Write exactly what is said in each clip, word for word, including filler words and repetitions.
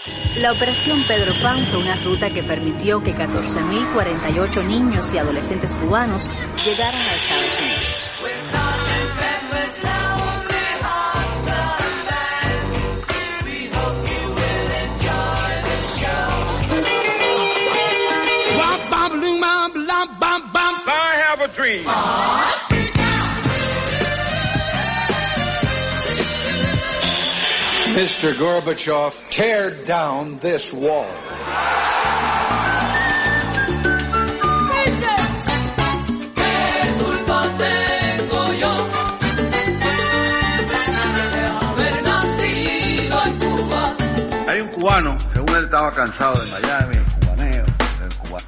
La Operación Pedro Pan fue una ruta que permitió que catorce mil cuarenta y ocho niños y adolescentes cubanos llegaran a Estados Unidos. I have a dream. Mister Gorbachev, tear down this wall. Hay un cubano, según él estaba cansado de Miami, el cubaneo, del cubano.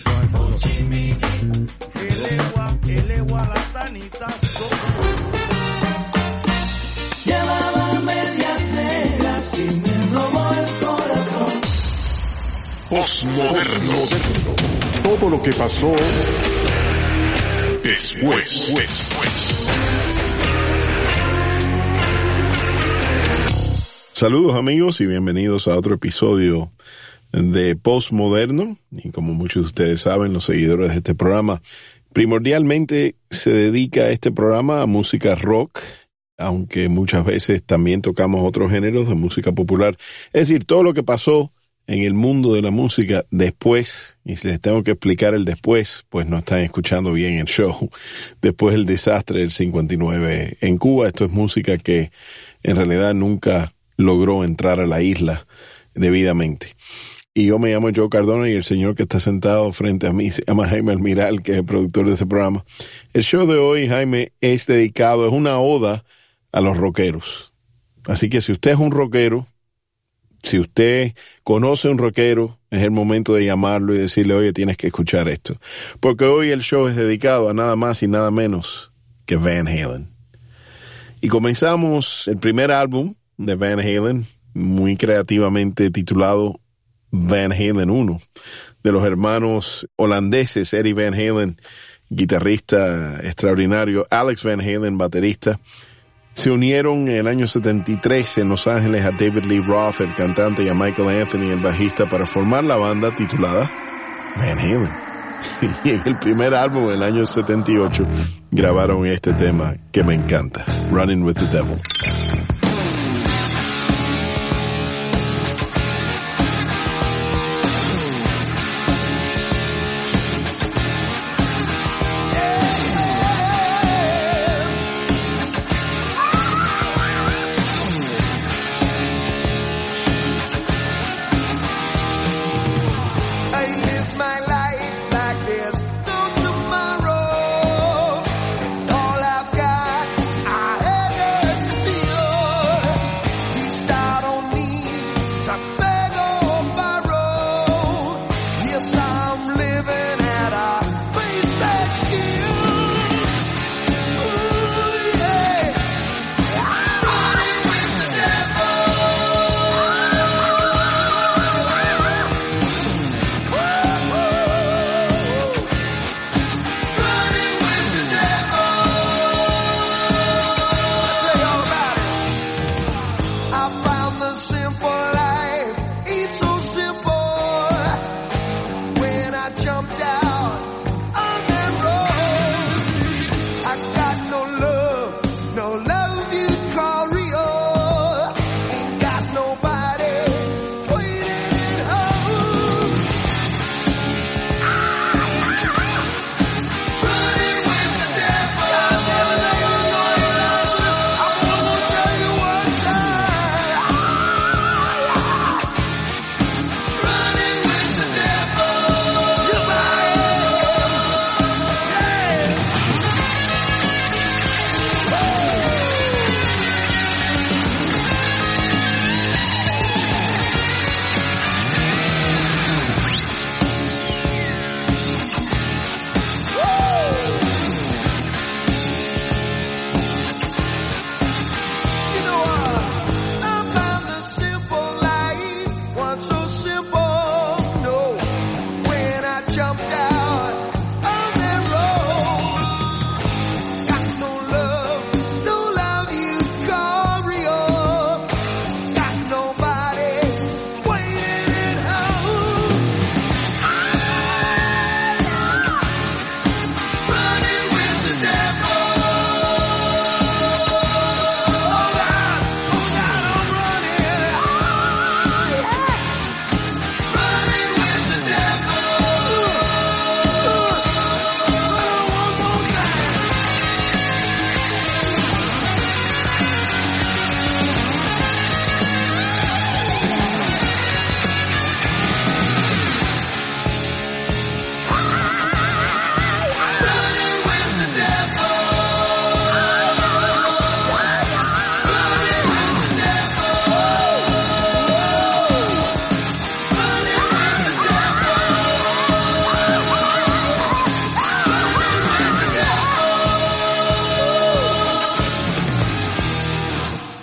Llevaba medias negras y me robó el corazón. Postmoderno. Todo lo que pasó después. después. Saludos amigos y bienvenidos a otro episodio de Postmoderno. Y como muchos de ustedes saben, los seguidores de este programa primordialmente se dedica este programa a música rock, aunque muchas veces también tocamos otros géneros de música popular. Es decir, todo lo que pasó en el mundo de la música después, y si les tengo que explicar el después, pues no están escuchando bien el show. Después del desastre del cincuenta y nueve en Cuba, esto es música que en realidad nunca logró entrar a la isla debidamente. Y yo me llamo Joe Cardona y el señor que está sentado frente a mí se llama Jaime Almiral, que es el productor de este programa. El show de hoy, Jaime, es dedicado, es una oda a los rockeros. Así que si usted es un rockero, si usted conoce un rockero, es el momento de llamarlo y decirle, oye, tienes que escuchar esto. Porque hoy el show es dedicado a nada más y nada menos que Van Halen. Y comenzamos el primer álbum de Van Halen, muy creativamente titulado Van Halen uno, de los hermanos holandeses Eddie Van Halen, guitarrista extraordinario, Alex Van Halen, baterista. Se unieron en el año setenta y tres en Los Ángeles a David Lee Roth, el cantante, y a Michael Anthony, el bajista, para formar la banda titulada Van Halen. Y en el primer álbum del año setenta y ocho grabaron este tema que me encanta, Running with the Devil. All I've got, I had to steal.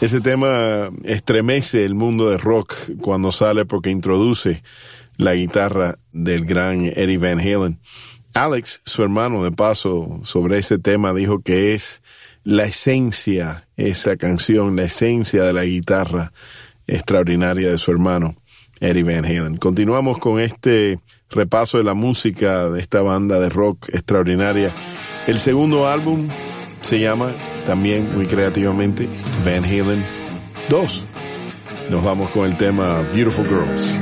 Ese tema estremece el mundo de rock cuando sale porque introduce la guitarra del gran Eddie Van Halen. Alex, su hermano, de paso, sobre ese tema dijo que es la esencia, esa canción, la esencia de la guitarra extraordinaria de su hermano Eddie Van Halen. Continuamos con este repaso de la música de esta banda de rock extraordinaria. El segundo álbum se llama también muy creativamente Van Halen dos. Nos vamos con el tema Beautiful Girls.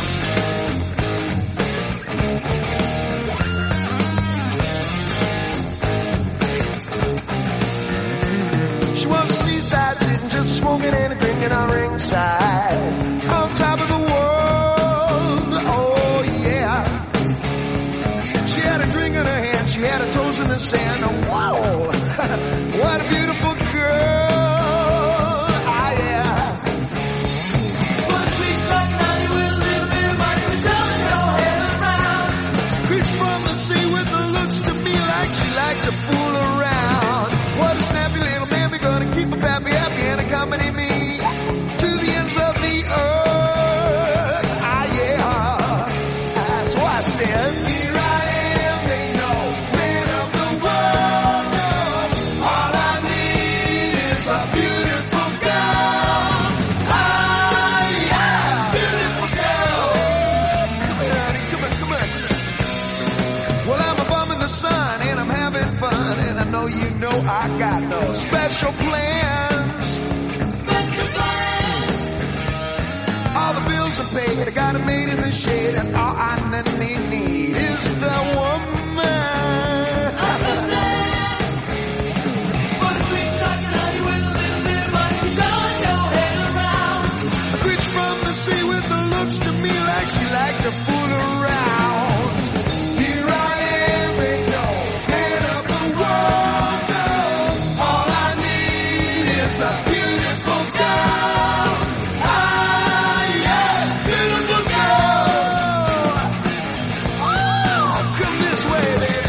She was a seaside sitting just smoking and drinking on ringside on top of the world, oh yeah. She had a drink in her hand, she had her toes in the sand, oh wow. What a beautiful girl, ah yeah. One sweet talking honey with a little bit of money, so don't your head around. Creeps from the sea with the looks to me like she likes to fool around. What a snappy little baby, gonna keep her happy, happy and accompany me to the ends of the earth, ah yeah. That's why I said, here I am, they know, man of the world, no. All I need is a beautiful girl, ah yeah, beautiful girl. Come here, honey, come on, come on. Well, I'm a bum in the sun and I'm having fun, and I know you know I got no special plans. Special plans. All the bills are paid, I got it made in the shade, and all I need, need is the woman. Understand? What a sweet talking honey with a little bit of money, throwing your head around. A creature from the sea with the looks to me like she liked to fool around. Here I am, they know, man of the world, no. All I need is a beautiful girl. Ah, yeah, beautiful girl. Oh, come this way, baby.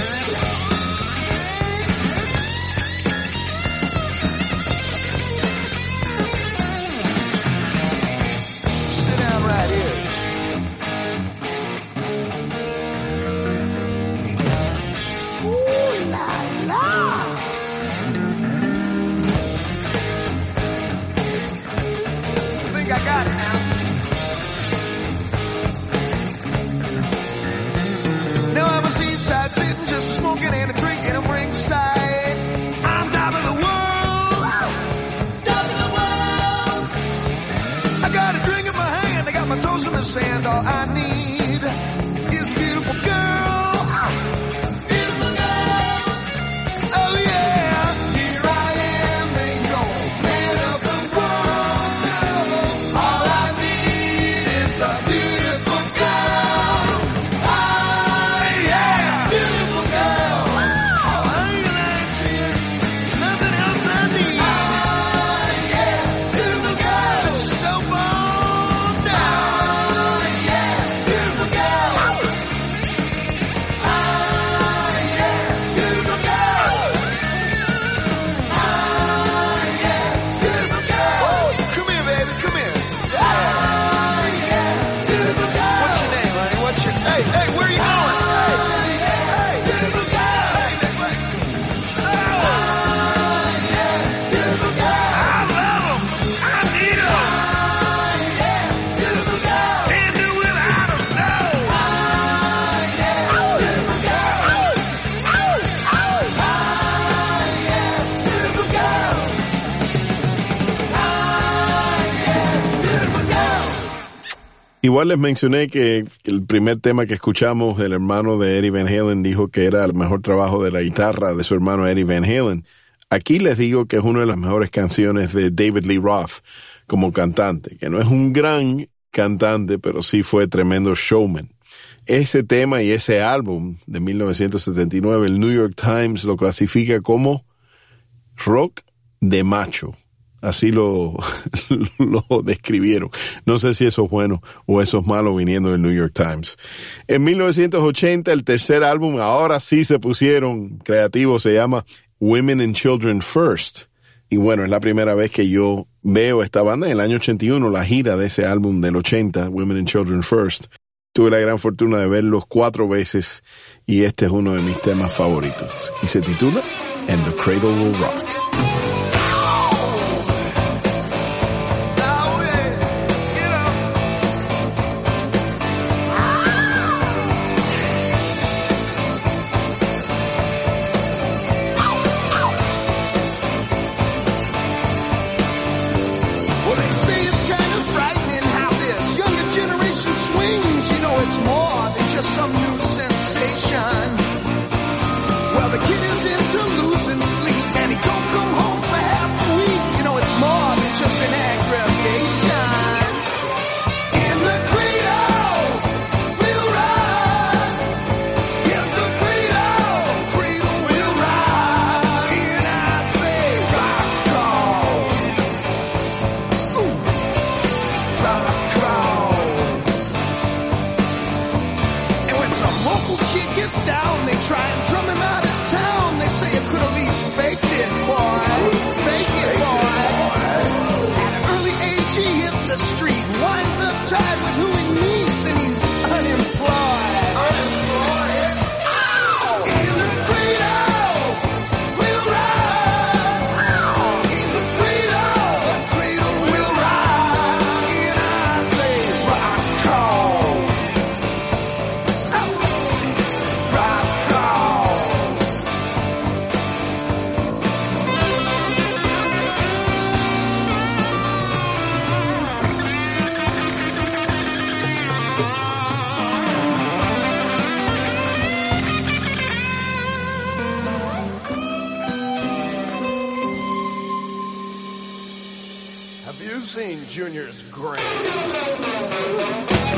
Sit down right here. Ooh la la. I think I got it now. Now I'm a seaside sitting just smoking and a drinking. I'm ringside. I'm top of the world. Top of the world. I got a drink in my hand. I got my toes in the sand. All I need is a beautiful girl. Beautiful girl. Oh yeah. Here I am, they know, man of the world. All I need is a beautiful girl. Ah yeah, beautiful girl. Oh, I ain't lying to you. Nothing else I need. Ah yeah, beautiful girl. Set yourself on down. Ah yeah, beautiful girl. Ah yeah, beautiful girl. Ah yeah, beautiful girl. Come here, baby, come here. Ah yeah, beautiful girl. What's your name, honey? What's your hey, hey, where are you going? Hey, hey, beautiful girl. Hey, hey, hey. Ah yeah, beautiful girl. I love 'em. I need 'em. Ah yeah, beautiful girl. Can't do without 'em, no. Ah yeah, beautiful girl. Ah yeah, beautiful girl. Ah yeah, beautiful girl. Igual les mencioné que el primer tema que escuchamos, el hermano de Eddie Van Halen dijo que era el mejor trabajo de la guitarra de su hermano Eddie Van Halen. Aquí les digo que es una de las mejores canciones de David Lee Roth como cantante, que no es un gran cantante, pero sí fue tremendo showman. Ese tema y ese álbum de mil novecientos setenta y nueve, el New York Times lo clasifica como rock de macho. Así lo, lo describieron. No sé si eso es bueno o eso es malo viniendo del New York Times. En mil novecientos ochenta, el tercer álbum, ahora sí se pusieron creativos, se llama Women and Children First. Y bueno, es la primera vez que yo veo esta banda en el año ochenta y uno, la gira de ese álbum del ochenta, Women and Children First. Tuve la gran fortuna de verlos cuatro veces y este es uno de mis temas favoritos. Y se titula And the Cradle Will Rock. Junior's grades.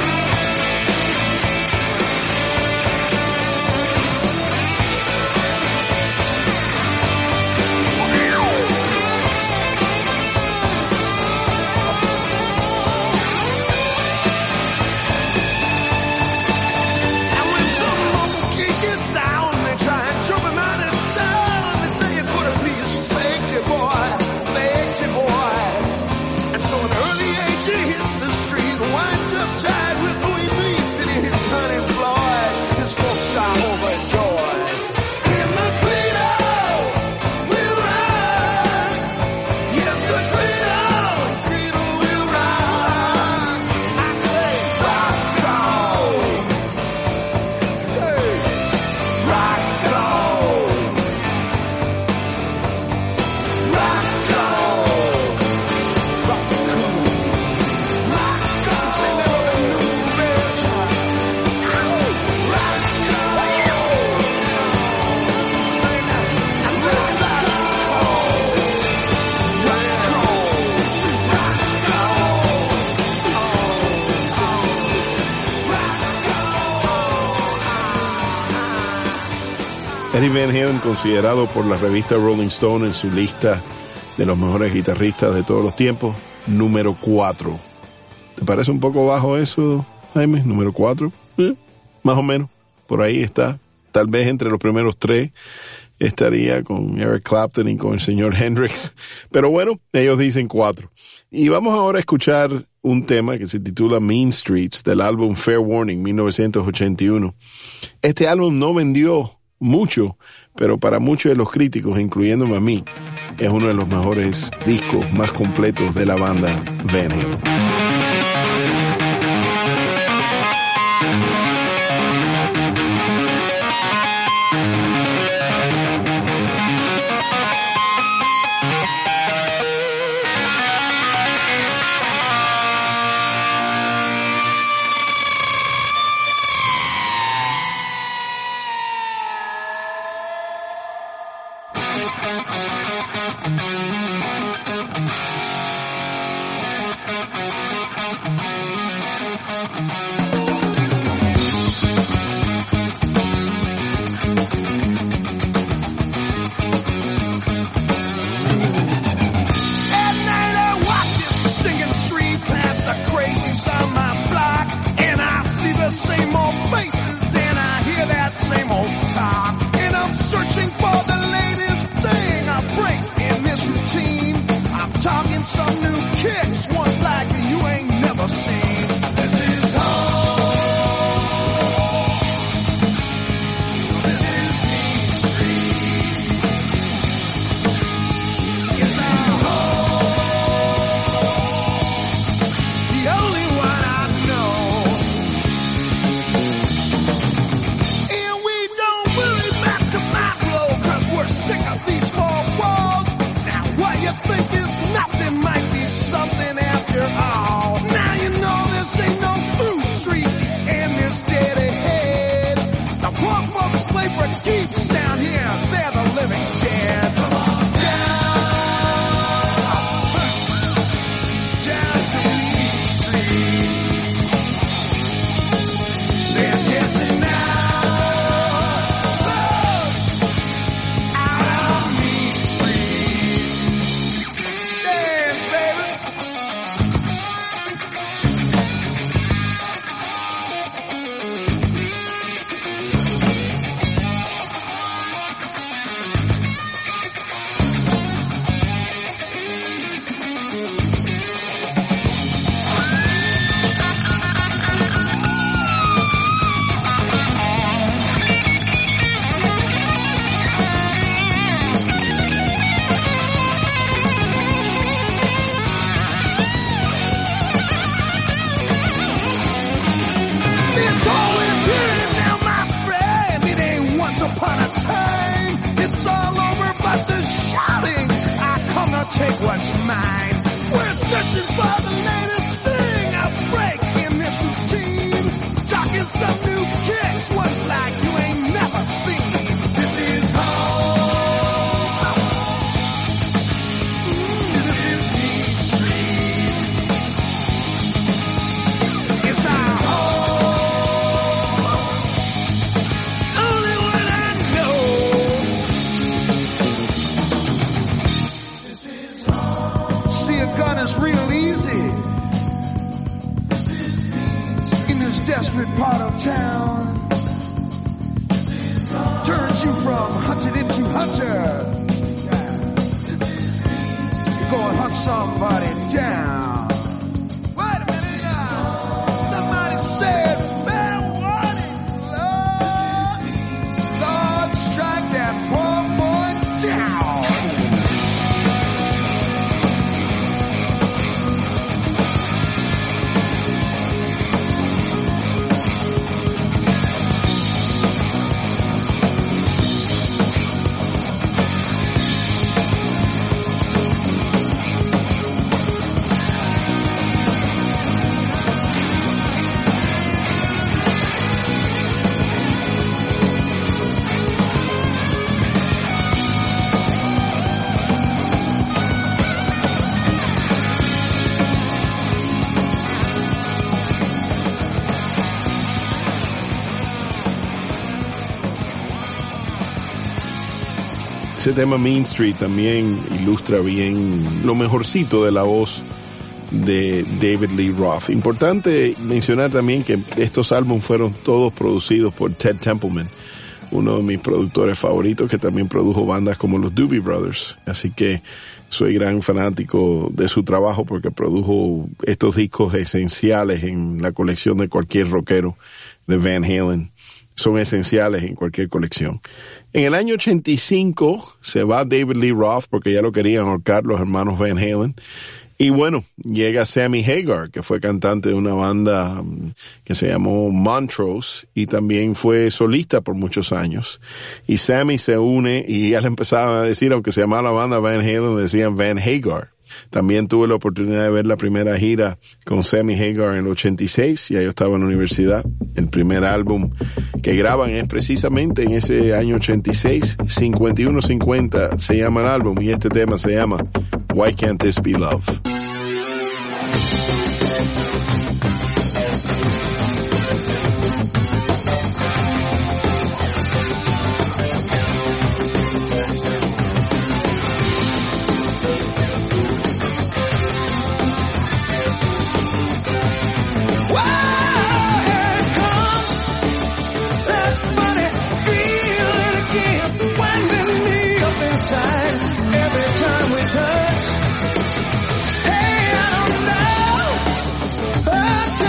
Eddie Van Halen, considerado por la revista Rolling Stone en su lista de los mejores guitarristas de todos los tiempos, número cuatro. ¿Te parece un poco bajo eso, Jaime? Número cuatro, eh, más o menos, por ahí está. Tal vez entre los primeros tres estaría con Eric Clapton y con el señor Hendrix. Pero bueno, ellos dicen cuatro. Y vamos ahora a escuchar un tema que se titula Mean Streets, del álbum Fair Warning, mil novecientos ochenta y uno. Este álbum no vendió mucho, pero para muchos de los críticos, incluyéndome a mí, es uno de los mejores discos más completos de la banda Van Halen. Some new is mine. We're searching for the latest thing, a break in this routine. Talking some new kicks, ones like you ain't never seen. This is home. This is Mean Street. It's our home. Only one I know. This is home. See, a gun is real easy. In this desperate part of town. Turns you from hunted into hunter. You go and hunt somebody down. Wait a minute now. Somebody said, fair warning, Lord. Lord, strike that poor boy down. Ese tema Mean Street también ilustra bien lo mejorcito de la voz de David Lee Roth. Importante mencionar también que estos álbumes fueron todos producidos por Ted Templeman, uno de mis productores favoritos, que también produjo bandas como los Doobie Brothers. Así que soy gran fanático de su trabajo porque produjo estos discos esenciales en la colección de cualquier rockero de Van Halen. Son esenciales en cualquier colección. En el año ochenta y cinco se va David Lee Roth porque ya lo querían ahorcar los hermanos Van Halen. Y bueno, llega Sammy Hagar, que fue cantante de una banda que se llamó Montrose y también fue solista por muchos años. Y Sammy se une y ya le empezaban a decir, aunque se llamaba la banda Van Halen, decían Van Hagar. También tuve la oportunidad de ver la primera gira con Sammy Hagar en el ochenta y seis, ya yo estaba en la universidad. El primer álbum que graban es precisamente en ese año ochenta y seis, cincuenta y uno cincuenta se llama el álbum y este tema se llama Why Can't This Be Love? Every time we touch, hey, I don't know.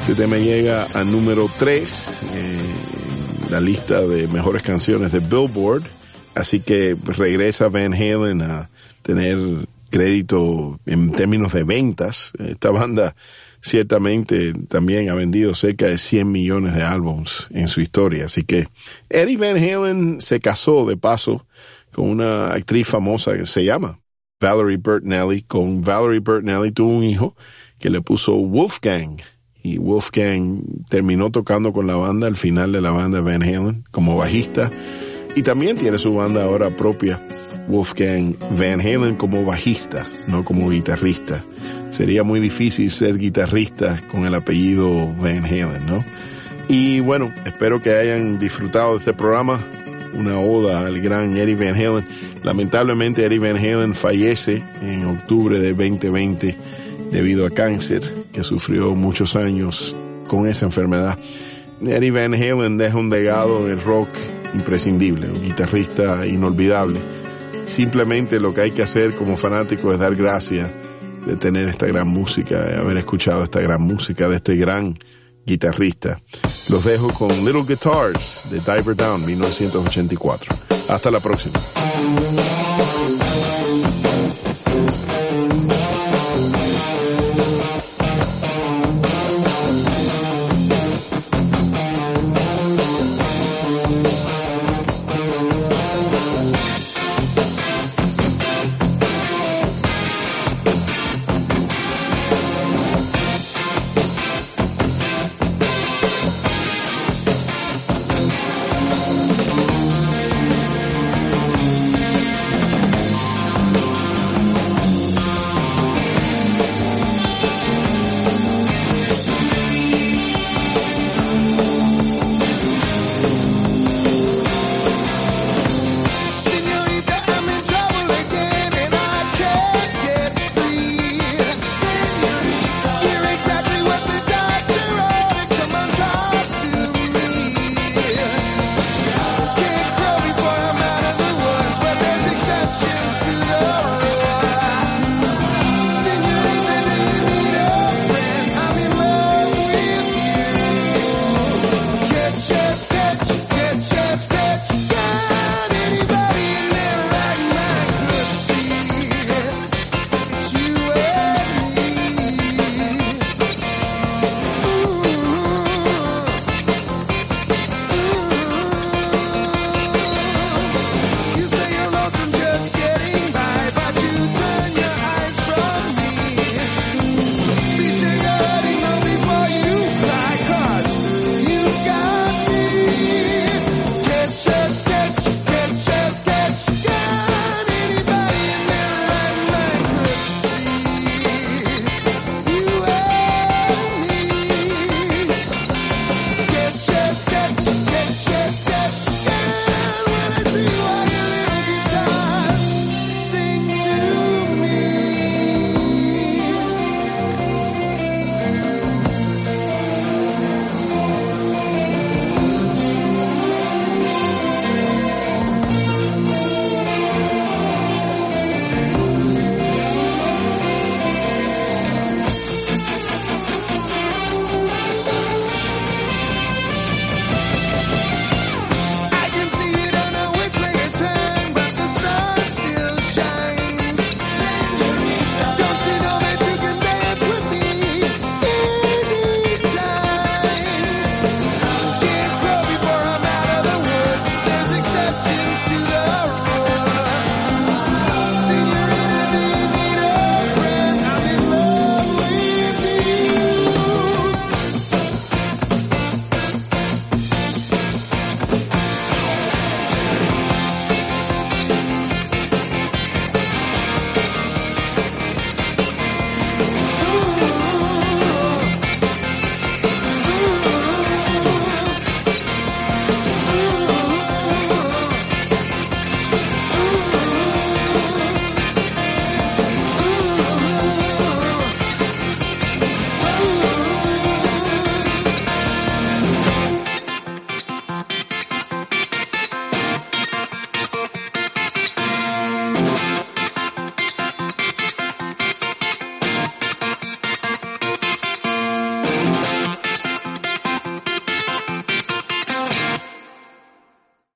Este tema llega a número tres en la lista de mejores canciones de Billboard. Así que regresa Van Halen a tener crédito en términos de ventas. Esta banda ciertamente también ha vendido cerca de cien millones de álbums en su historia. Así que Eddie Van Halen se casó de paso con una actriz famosa que se llama Valerie Bertinelli. Con Valerie Bertinelli tuvo un hijo que le puso Wolfgang. Y Wolfgang terminó tocando con la banda al final de la banda Van Halen como bajista. Y también tiene su banda ahora propia, Wolfgang Van Halen, como bajista, no como guitarrista. Sería muy difícil ser guitarrista con el apellido Van Halen, ¿no? Y bueno, espero que hayan disfrutado de este programa, una oda al gran Eddie Van Halen. Lamentablemente Eddie Van Halen fallece en octubre de veinte veinte debido a cáncer, que sufrió muchos años con esa enfermedad. Eddie Van Halen deja un legado en el rock imprescindible, un guitarrista inolvidable. Simplemente lo que hay que hacer como fanático es dar gracias de tener esta gran música, de haber escuchado esta gran música de este gran guitarrista. Los dejo con Little Guitars de Diver Down, mil novecientos ochenta y cuatro. Hasta la próxima.